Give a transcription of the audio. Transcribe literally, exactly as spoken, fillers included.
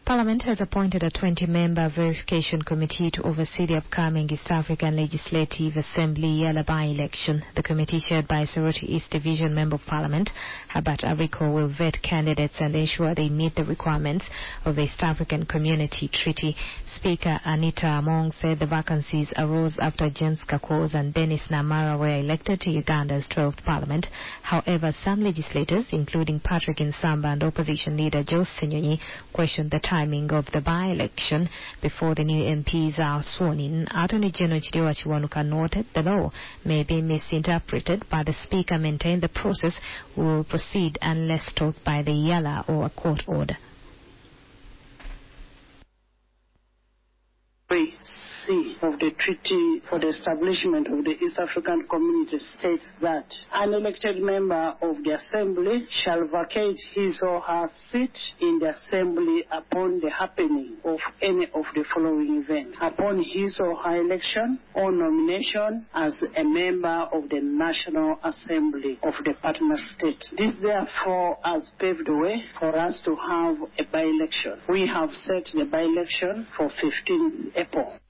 Parliament has appointed a twenty-member verification committee to oversee the upcoming East African Legislative Assembly Yala by-election. The committee, chaired by Soroti East Division Member of Parliament Herbert Ariko, will vet candidates and ensure they meet the requirements of the East African Community Treaty. Speaker Anita Among said the vacancies arose after James Kakos and Dennis Namara were elected to Uganda's twelfth Parliament. However, some legislators, including Patrick Nsamba and opposition leader Jose Nyonyi, questioned the timing of the by-election before the new M Ps are sworn in. Attorney General Chidiwa Chiwanuka noted the law may be misinterpreted, but the Speaker maintained the process will proceed unless stopped by the Yala or a court order. C of the Treaty for the Establishment of the East African Community states that an elected member of the Assembly shall vacate his or her seat in the Assembly upon the happening of any of the following events: upon his or her election or nomination as a member of the National Assembly of the partner state. This therefore has paved the way for us to have a by-election. We have set the by-election for fifteenth April.